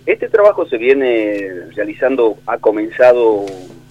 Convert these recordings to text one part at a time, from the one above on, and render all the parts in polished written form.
Este trabajo se viene realizando, ha comenzado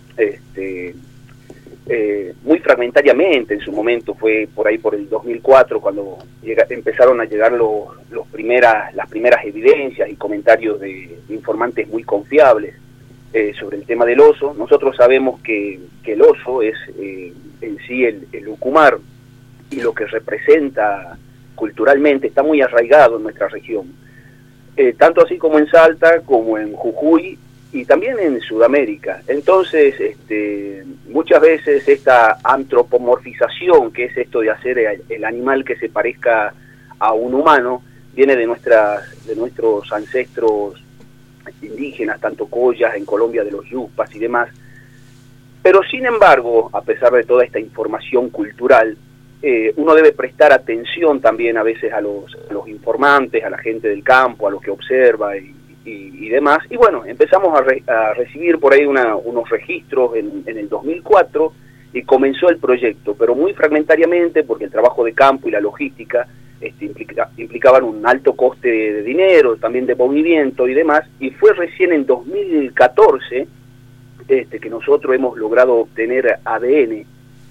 muy fragmentariamente. En su momento fue por ahí por el 2004 cuando empezaron a llegar las primeras evidencias y comentarios de informantes muy confiables sobre el tema del oso. Nosotros sabemos que el oso es en sí el ucumar, y lo que representa culturalmente está muy arraigado en nuestra región, tanto así como en Salta, como en Jujuy y también en Sudamérica. Entonces, muchas veces esta antropomorfización, que es esto de hacer el animal que se parezca a un humano, viene de nuestros ancestros indígenas, tanto collas en Colombia, de los yuspas y demás. Pero sin embargo, a pesar de toda esta información cultural, uno debe prestar atención también a veces a los informantes, a la gente del campo, a lo que observa y demás. Y bueno, empezamos a recibir por ahí unos registros en el 2004 y comenzó el proyecto, pero muy fragmentariamente, porque el trabajo de campo y la logística implicaban un alto coste de dinero, también de movimiento y demás, y fue recién en 2014 que nosotros hemos logrado obtener ADN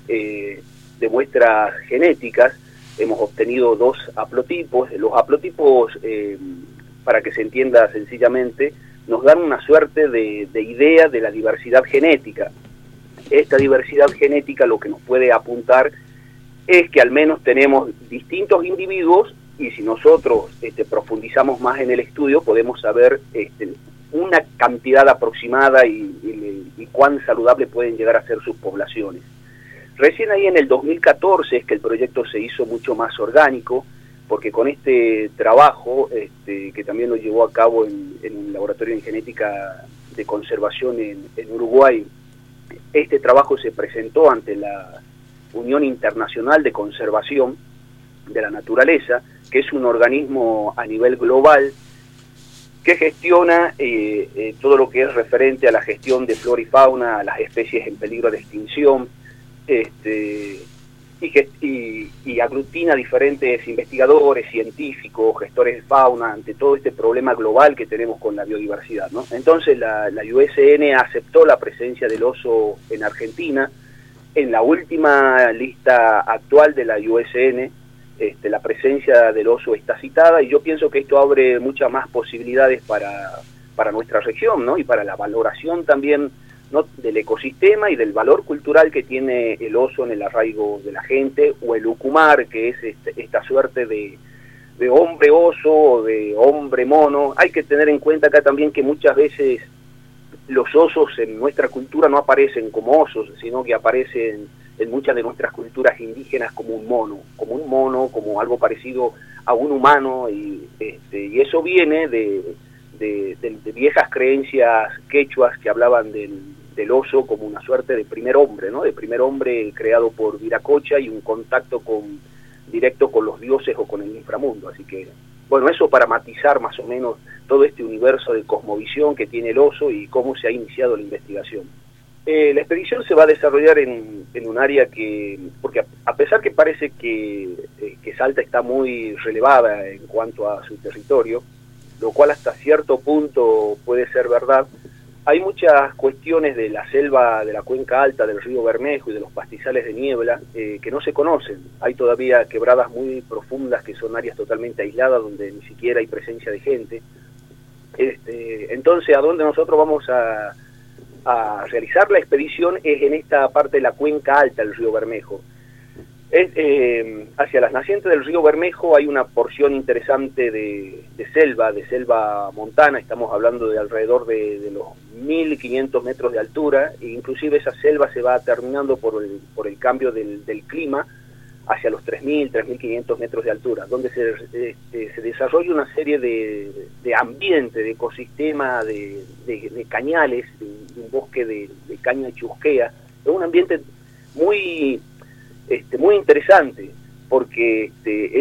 de muestras genéticas. Hemos obtenido 2 haplotipos. Los haplotipos, para que se entienda sencillamente, nos dan una suerte de idea de la diversidad genética. Esta diversidad genética lo que nos puede apuntar es que al menos tenemos distintos individuos, y si nosotros profundizamos más en el estudio podemos saber una cantidad aproximada y cuán saludable pueden llegar a ser sus poblaciones. Recién ahí en el 2014 es que el proyecto se hizo mucho más orgánico, porque con este trabajo, que también lo llevó a cabo en un laboratorio en genética de conservación en Uruguay, este trabajo se presentó ante la Unión Internacional de Conservación de la Naturaleza, que es un organismo a nivel global que gestiona todo lo que es referente a la gestión de flora y fauna, a las especies en peligro de extinción, y aglutina diferentes investigadores, científicos, gestores de fauna, ante todo este problema global que tenemos con la biodiversidad, ¿no? Entonces la USN aceptó la presencia del oso en Argentina. En la última lista actual de la USN, la presencia del oso está citada, y yo pienso que esto abre muchas más posibilidades para nuestra región, ¿no? Y para la valoración también, ¿no?, del ecosistema y del valor cultural que tiene el oso en el arraigo de la gente, o el ucumar, que es esta suerte de hombre oso o de hombre mono. Hay que tener en cuenta acá también que muchas veces los osos en nuestra cultura no aparecen como osos, sino que aparecen en muchas de nuestras culturas indígenas como un mono, como algo parecido a un humano, y eso viene de viejas creencias quechuas que hablaban del oso como una suerte de primer hombre, ¿no? De primer hombre creado por Viracocha y un contacto directo con los dioses o con el inframundo. Así que, bueno, eso para matizar más o menos todo este universo de cosmovisión que tiene el oso y cómo se ha iniciado la investigación. La expedición se va a desarrollar en un área porque a pesar que parece que Salta está muy relevada en cuanto a su territorio, lo cual hasta cierto punto puede ser verdad, hay muchas cuestiones de la selva, de la cuenca alta del río Bermejo y de los pastizales de niebla que no se conocen. Hay todavía quebradas muy profundas que son áreas totalmente aisladas donde ni siquiera hay presencia de gente. Entonces, a donde nosotros vamos a realizar la expedición es en esta parte de la cuenca alta del río Bermejo. Hacia las nacientes del río Bermejo hay una porción interesante de selva montana. Estamos hablando de alrededor de los 1.500 metros de altura, e inclusive esa selva se va terminando por el cambio del clima hacia los 3.500 metros de altura, donde se desarrolla una serie de ambiente, de ecosistema, de cañales, de un bosque de caña chusquea. Es un ambiente muy interesante, porque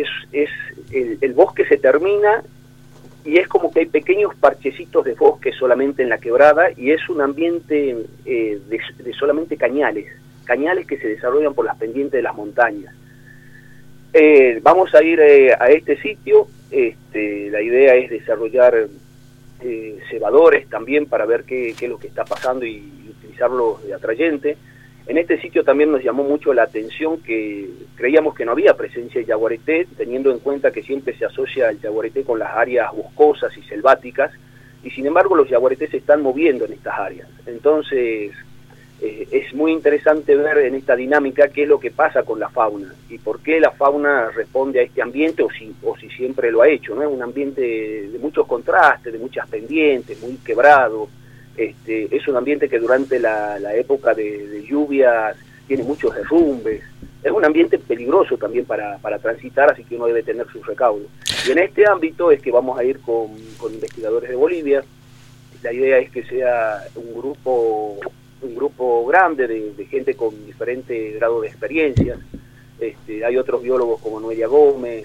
el bosque se termina y es como que hay pequeños parchecitos de bosque solamente en la quebrada, y es un ambiente de solamente cañales que se desarrollan por las pendientes de las montañas. Vamos a ir a este sitio. La idea es desarrollar cebadores también para ver qué es lo que está pasando y utilizarlos de atrayente. En este sitio también nos llamó mucho la atención que creíamos que no había presencia de yaguareté, teniendo en cuenta que siempre se asocia el yaguareté con las áreas boscosas y selváticas, y sin embargo los yaguaretés se están moviendo en estas áreas. Entonces es muy interesante ver en esta dinámica qué es lo que pasa con la fauna y por qué la fauna responde a este ambiente o si siempre lo ha hecho, ¿no? Es un ambiente de muchos contrastes, de muchas pendientes, muy quebrado. Es un ambiente que durante la época de lluvias tiene muchos derrumbes. Es un ambiente peligroso también para transitar, así que uno debe tener sus recaudos. Y en este ámbito es que vamos a ir con investigadores de Bolivia. La idea es que sea un grupo grande de gente con diferente grado de experiencias. Hay otros biólogos como Noelia Gómez,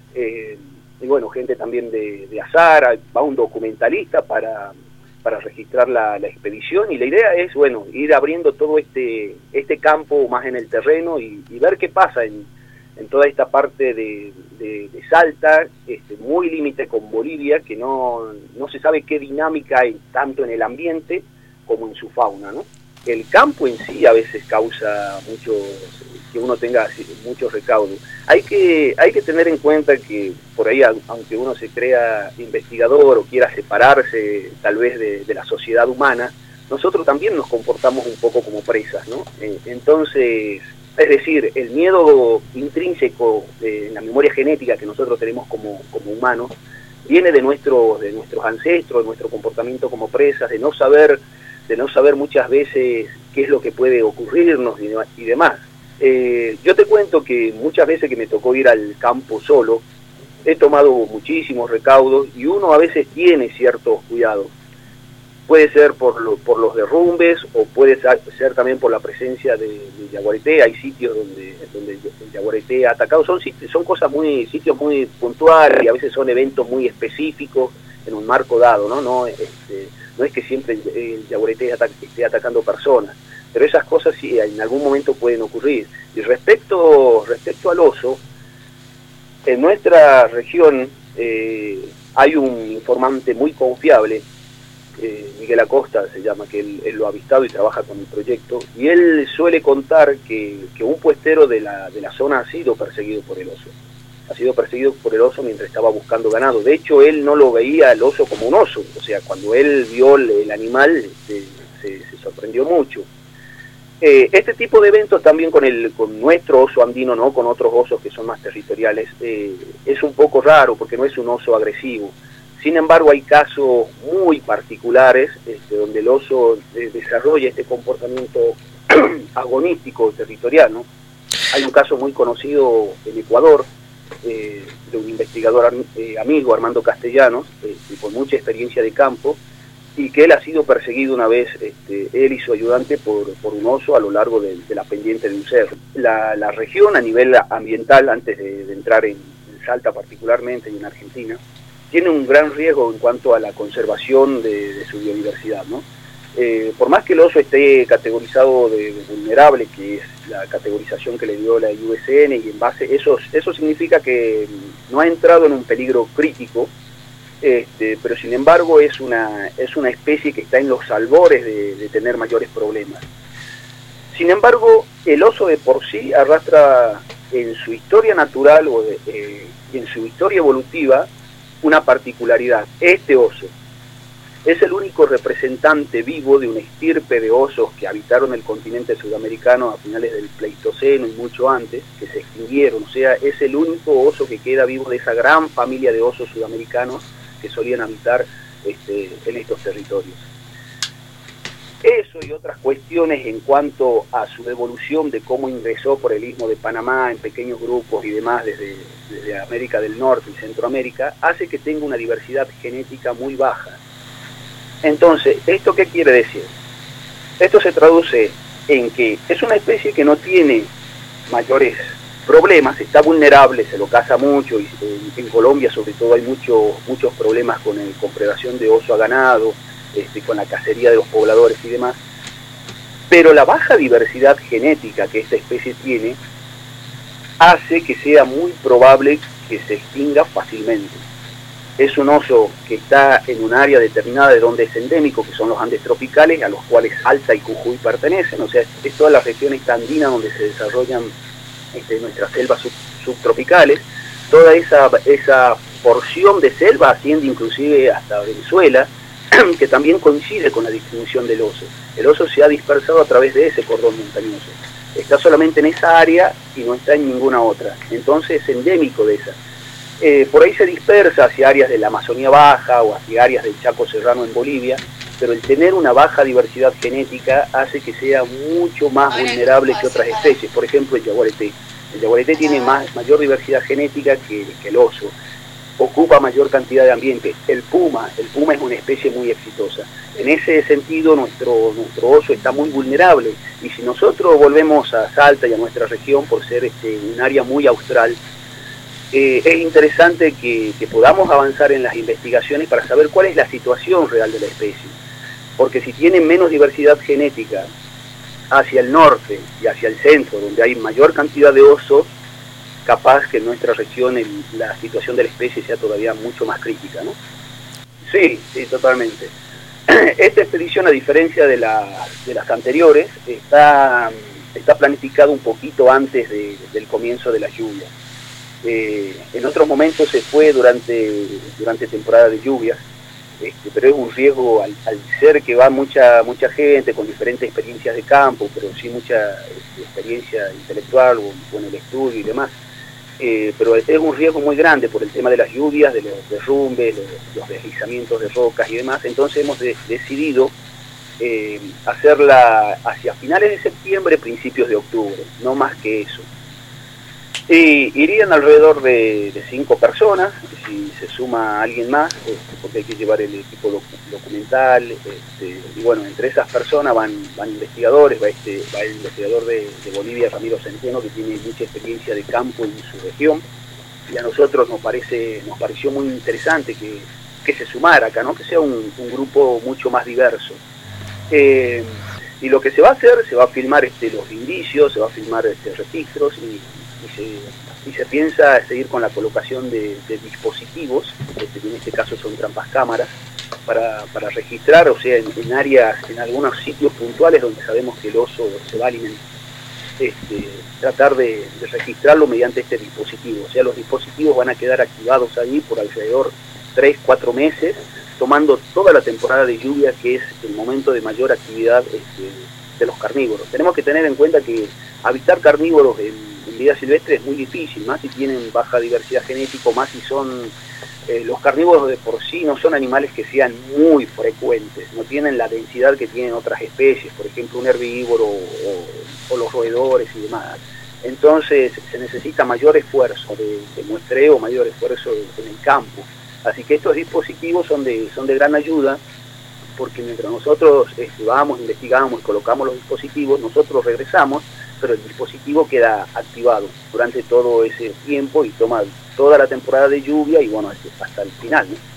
y bueno, gente también de Azara, va un documentalista para registrar la expedición, y la idea es, bueno, ir abriendo todo este campo más en el terreno y ver qué pasa en toda esta parte de Salta, muy límite con Bolivia, que no se sabe qué dinámica hay tanto en el ambiente como en su fauna, ¿no? El campo en sí a veces causa que uno tenga muchos recaudos. Hay que tener en cuenta que por ahí, aunque uno se crea investigador o quiera separarse tal vez de la sociedad humana, nosotros también nos comportamos un poco como presas, ¿no? Entonces, es decir, el miedo intrínseco en la memoria genética que nosotros tenemos como humanos viene de nuestros ancestros, de nuestro comportamiento como presas, de no saber muchas veces qué es lo que puede ocurrirnos y demás. Yo te cuento que muchas veces que me tocó ir al campo solo, he tomado muchísimos recaudos y uno a veces tiene ciertos cuidados. Puede ser por los derrumbes o puede ser también por la presencia de yaguareté. Hay sitios donde el yaguareté ha atacado. Son sitios muy puntuales y a veces son eventos muy específicos en un marco dado, ¿no? No es que siempre el yaguareté esté atacando personas, pero esas cosas sí en algún momento pueden ocurrir. Y respecto al oso, en nuestra región hay un informante muy confiable, Miguel Acosta se llama, que él lo ha avistado y trabaja con el proyecto, y él suele contar que un puestero de la zona ha sido perseguido por el oso. Ha sido perseguido por el oso mientras estaba buscando ganado. De hecho, él no lo veía al oso como un oso. O sea, cuando él vio el animal, se sorprendió mucho. Este tipo de eventos también con nuestro oso andino, ¿no? Con otros osos que son más territoriales, es un poco raro porque no es un oso agresivo. Sin embargo, hay casos muy particulares donde el oso desarrolla este comportamiento agonístico territorial, ¿no? Hay un caso muy conocido en Ecuador, de un investigador amigo, Armando Castellanos, con mucha experiencia de campo, y que él ha sido perseguido una vez, él y su ayudante, por un oso a lo largo de la pendiente de un cerro. La región a nivel ambiental, antes de entrar en Salta particularmente y en Argentina, tiene un gran riesgo en cuanto a la conservación de su biodiversidad, ¿no? Por más que el oso esté categorizado de vulnerable, que es la categorización que le dio la IUCN, y en base eso significa que no ha entrado en un peligro crítico, pero sin embargo es una especie que está en los albores de tener mayores problemas. Sin embargo, el oso de por sí arrastra en su historia natural y en su historia evolutiva una particularidad. Este oso es el único representante vivo de una estirpe de osos que habitaron el continente sudamericano a finales del Pleistoceno y mucho antes, que se extinguieron. O sea, es el único oso que queda vivo de esa gran familia de osos sudamericanos que solían habitar en estos territorios. Eso y otras cuestiones en cuanto a su evolución, de cómo ingresó por el Istmo de Panamá en pequeños grupos y demás desde América del Norte y Centroamérica, hace que tenga una diversidad genética muy baja. Entonces, ¿esto qué quiere decir? Esto se traduce en que es una especie que no tiene mayores problemas, está vulnerable, se lo caza mucho, y en Colombia sobre todo hay muchos problemas con predación de oso a ganado, con la cacería de los pobladores y demás, pero la baja diversidad genética que esta especie tiene hace que sea muy probable que se extinga fácilmente. Es un oso que está en un área determinada de donde es endémico, que son los Andes tropicales, a los cuales Salta y Jujuy pertenecen, o sea, es toda la región andina donde se desarrollan nuestras selvas subtropicales. Toda esa porción de selva asciende inclusive hasta Venezuela, que también coincide con la distribución del oso. El oso se ha dispersado a través de ese cordón montañoso. Está solamente en esa área y no está en ninguna otra. Entonces es endémico de esa. Por ahí se dispersa hacia áreas de la Amazonía Baja o hacia áreas del Chaco Serrano en Bolivia, pero el tener una baja diversidad genética hace que sea mucho más vulnerable que otras especies. Por ejemplo, el yaguareté. El yaguareté tiene mayor diversidad genética que el oso. Ocupa mayor cantidad de ambiente. El puma es una especie muy exitosa. En ese sentido, nuestro oso está muy vulnerable. Y si nosotros volvemos a Salta y a nuestra región, por ser un área muy austral, es interesante que podamos avanzar en las investigaciones para saber cuál es la situación real de la especie. Porque si tienen menos diversidad genética hacia el norte y hacia el centro, donde hay mayor cantidad de osos, capaz que en nuestra región la situación de la especie sea todavía mucho más crítica, ¿no? Sí, totalmente. Esta expedición, a diferencia de las anteriores, está planificada un poquito antes del comienzo de las lluvias. En otros momentos se fue durante temporada de lluvias, pero es un riesgo al ser que va mucha gente con diferentes experiencias de campo, pero sí mucha experiencia intelectual o en el estudio y demás. Pero es un riesgo muy grande por el tema de las lluvias, de los derrumbes, los deslizamientos de rocas y demás. Entonces hemos decidido hacerla hacia finales de septiembre, principios de octubre, no más que eso. Irían alrededor de 5 personas, si se suma alguien más, porque hay que llevar el equipo documental, y bueno, entre esas personas van investigadores, va el investigador de Bolivia, Ramiro Centeno, que tiene mucha experiencia de campo en su región, y a nosotros nos pareció muy interesante que se sumara acá, ¿no? Que sea un grupo mucho más diverso. Y lo que se va a hacer, se va a filmar los indicios, se va a filmar registros y se piensa seguir con la colocación de dispositivos, en este caso son trampas cámaras, para registrar, o sea, en áreas, en algunos sitios puntuales donde sabemos que el oso se va a alimentar, tratar de registrarlo mediante este dispositivo. O sea, los dispositivos van a quedar activados ahí por alrededor 3-4 meses, tomando toda la temporada de lluvia, que es el momento de mayor actividad de los carnívoros. Tenemos que tener en cuenta que habitar carnívoros en vida silvestre es muy difícil, más si tienen baja diversidad genética, más si son los carnívoros de por sí no son animales que sean muy frecuentes, no tienen la densidad que tienen otras especies, por ejemplo un herbívoro o los roedores y demás. Entonces se necesita mayor esfuerzo de muestreo, mayor esfuerzo en el campo. Así que estos dispositivos son de gran ayuda, porque mientras nosotros vamos, investigamos y colocamos los dispositivos, nosotros regresamos, pero el dispositivo queda activado durante todo ese tiempo y toma toda la temporada de lluvia y bueno, hasta el final, ¿no?